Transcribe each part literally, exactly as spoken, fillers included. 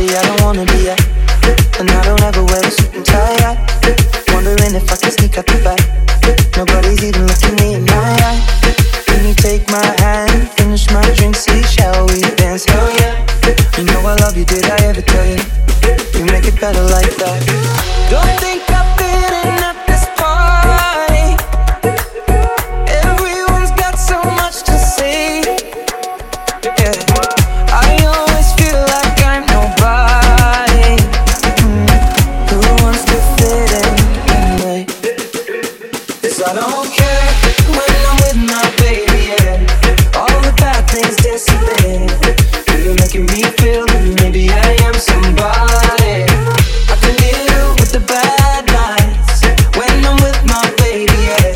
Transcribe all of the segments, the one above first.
maybe I don't wanna be at. And I don't ever wear a suit and tie. I wondering if I can sneak out the back. Nobody's even looking me in my eye. Can you take my hand, finish my drink, see, shall we dance? Hell yeah. You know I love you, did I ever tell you? You make it better like that. Don't think I fit in at this party. Everyone's got so much to say. Yeah. I always feel like I'm nobody. Mm. Who wants to fit in anyway? 'Cause I don't care when I'm with my baby, yeah. All the bad things disappear. You're making me feel that maybe I am somebody. I can deal with the bad nights when I'm with my baby, yeah.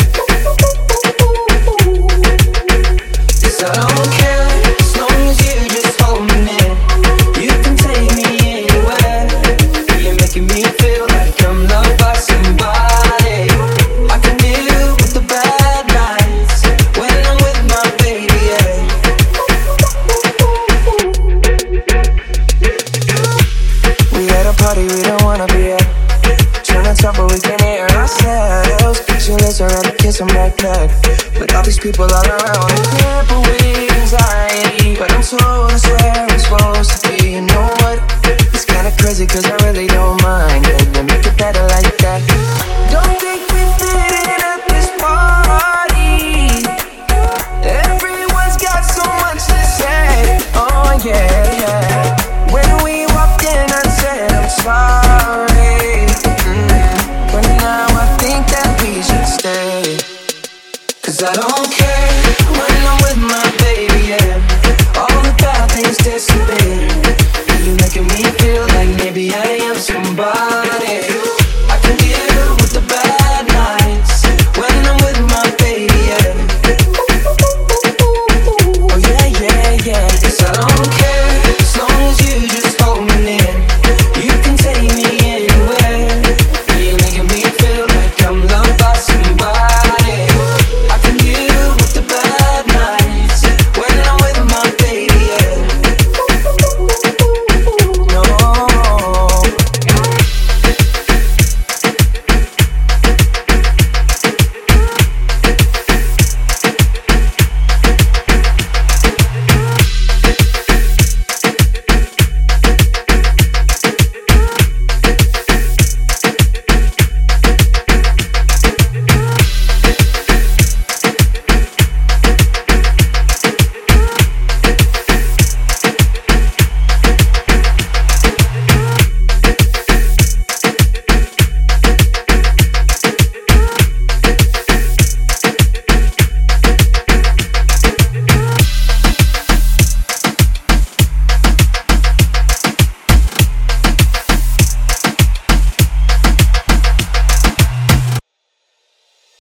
'Cause I don't care as long as you just hold me near. You can take me anywhere. You're making me feel like I'm loved by somebody. I can deal with the bad nights when I'm with my baby, yeah. We at a party we don't wanna be at. Trying to talk but we can hear ourselves. Pictureless around to kiss them right back. With all these people all around, I can't believe anxiety. But I'm told it's where I'm supposed to be. You know what? It's kinda crazy 'cause I really don't mind. Can you make it better like that?